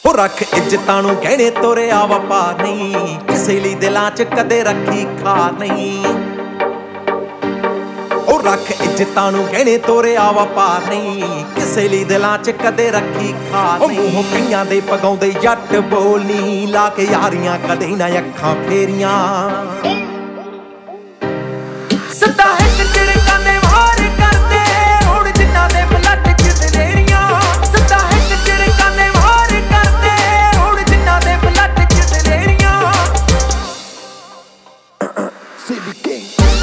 ਹੋ ਰੱਖ ਇੱਜ਼ਤਾਂ ਨੂੰ ਗਹਿਣੇ ਤੋਰਿਆ ਵਪਾਰ ਨਹੀਂ, ਕਿਸੇ ਲਈ ਦਿਲਾਂ 'ਚ ਕਦੇ ਰੱਖੀ ਖਾਰ ਨਹੀਂ। ਉਹ ਰੱਖ ਇੱਜ਼ਤਾਂ ਨੂੰ ਗਹਿਣੇ ਤੋਰਿਆ ਵਪਾਰ ਨਹੀਂ, ਕਿਸੇ ਲਈ ਦਿਲਾਂ 'ਚ ਕਦੇ ਰੱਖੀ ਖਾਰ ਨਹੀਂ। ਉਹ ਮੂੰਹ ਕਈਆਂ ਦੇ ਪਗਾਉਂਦੇ ਜੱਟ ਬੋਲਨੀ, ਲਾ ਕੇ ਯਾਰੀਆਂ ਕਦੇ ਨਾ ਅੱਖਾਂ ਫੇਰੀਆਂ। ਸਦਾ ਇੱਕ ਝਿੜਕਾਂ ਨੇ ਵਾਰ ਕਰਦੇ, ਹੁਣ ਜਿਨ੍ਹਾਂ ਦੇ ਬਲੱਡ 'ਚ ਦਲੇਰੀਆਂ। ਸਦਾ ਇੱਕ ਝਿੜਕਾਂ ਨੇ ਵਾਰ ਕਰਦੇ, ਹੁਣ ਜਿਨ੍ਹਾਂ ਦੇ ਬਲੱਡ 'ਚ ਦਲੇਰੀਆਂ। CB King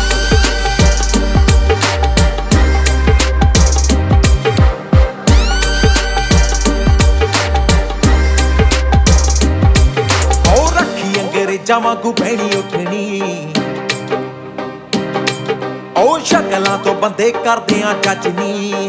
ਅੰਗਰੇਜ਼ਾਂ ਵਾਂਗੂ ਬਹਿਣੀ ਉੱਠਣੀ, ਉਹ ਸ਼ਕਲਾਂ ਤੋਂ ਬੰਦੇ ਕਰਦਿਆਂ ਜੱਜ ਨੀ।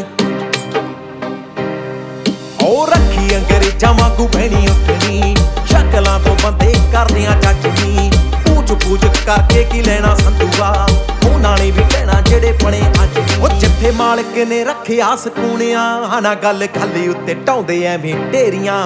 ਉਹ ਰੱਖੀ ਅੰਗਰੇਜ਼ਾਂ ਵਾਂਗੂ ਬਹਿਣੀ ਉੱਠਣੀ, ਸ਼ਕਲਾਂ ਤੋਂ ਬੰਦੇ ਕਰਦਿਆਂ ਜੱਜ ਨੀ। ਪੂਛ ਕਰਕੇ ਕੀ ਲੈਣਾ ਸੰਧੂਆ, ਉਹਨਾਂ ਨੇ ਵੀ ਕਹਿਣਾ ਜਿਹੜੇ ਬਣੇ ਅੱਜ। ਉਹ ਜਿੱਥੇ ਮਾਲਕ ਨੇ ਰੱਖਿਆ ਸਕੂਨਿਆ, ਨਾ ਗੱਲ ਖਾਲੀ ਉੱਤੇ ਢਾਉਂਦੇ ਐਵੇਂ ਢੇਰੀਆਂ।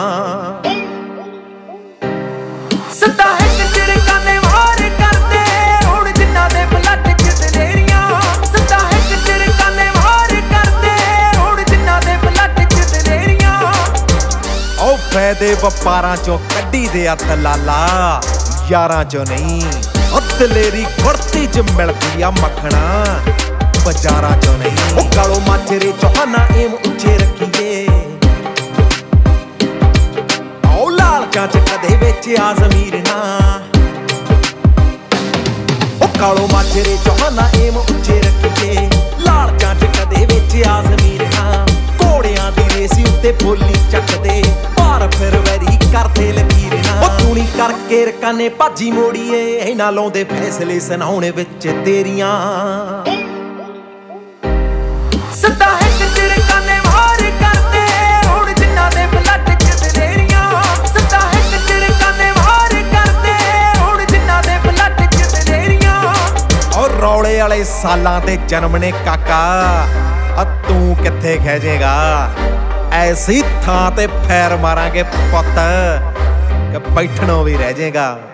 ਸਦਾ ਇੱਕ ਝਿੜਕਾਂ ਨੇ ਵਾਰ ਕਰਦੇ, ਹੁਣ ਜਿਨ੍ਹਾਂ ਦੇ ਬਲੱਡ 'ਚ ਦਲੇਰੀਆਂ। ਸਦਾ ਇੱਕ ਝਿੜਕਾਂ ਨੇ ਵਾਰ ਕਰਦੇ, ਹੁਣ ਜਿਨ੍ਹਾਂ ਦੇ ਬਲੱਡ 'ਚ ਦਲੇਰੀਆਂ। ਉਹ ਫਾਇਦੇ ਵਪਾਰਾਂ ਚੋਂ ਕੱਢੀ ਦੇ ਆ ਦਲਾਲਾ, ਯਾਰਾਂ ਚੋਂ ਨਹੀਂ। ਉਹ ਦਲੇਰੀ ਕੁੜਤੀ 'ਚ ਮਿਲਦੀ ਆ ਮੱਖਣਾ, ਬਾਜ਼ਾਰਾਂ ਚੋਂ ਨਹੀਂ। ਉਹ ਕਾਲੋ ਮਾਜਰੇ ਚੋਹਾਨਾ ਏਮ ਉੱਚੇ ਰੱਖੀਏ, ਉਹ ਲਾਲਚਾਂ 'ਚ ਕਦੇ ਵਿੱਚ ਆ ਜ਼ਮੀਰ ਨਾ। ਉਹ ਕਾਲੋ ਮਾਜਰੇ ਚੋਹਾਨਾ ਏਮ ਉੱਚੇ ਰੱਖੀਏ, ਲਾਲਚਾਂ 'ਚ ਕਦੇ ਵਿੱਚ ਆ ਜ਼ਮੀਰ ਨਾ। ਘੋੜਿਆਂ ਦੀ ਰੇਸੀ ਉੱਤੇ ਬੋਲੀ ਚੱਕਦੇ, ਭਾਰ ਫਿਰ ਵੈਰੀ ਕਰਦੇ ਲਕੀਰ ਨਾ। ਉਹ ਤੂਣੀ ਕਰਕੇ ਰਕਾਨੇ ਭਾਜੀ ਮੋੜੀਏ, ਇਹਨਾਂ ਲਾਉਂਦੇ ਫੈਸਲੇ ਸੁਣਾਉਣੇ ਵਿੱਚ ਤੇਰੀਆਂ। ਸਦਾ ਇੱਕ ਝਿੜਕਾਂ ਨੇ ਵਾਰ ਕਰਦੇ, ਹੁਣ ਜਿਨ੍ਹਾਂ ਦੇ ਬਲੱਡ 'ਚ ਦਲੇਰੀਆਂ। ਸਦਾ ਇੱਕ ਝਿੜਕਾਂ ਨੇ ਵਾਰ ਕਰਦੇ, ਹੁਣ ਜਿਨ੍ਹਾਂ ਦੇ ਬਲੱਡ 'ਚ ਦਲੇਰੀਆਂ। ਔਰ ਰੌਲੇ ਵਾਲੇ ਸਾਲਾਂ ਦੇ ਜਨਮ ਨੇ ਕਾਕਾ, ਆ ਤੂੰ ਕਿੱਥੇ ਖਹਿਜੇਗਾ। ਐਸੀ ਥਾਂ ਤੇ ਫੈਰ ਮਾਰਾਂਗੇ ਪੁੱਤ ਕਿ ਬੈਠਣੋਂ ਵੀ ਰਹਿ ਜਾਏਗਾ।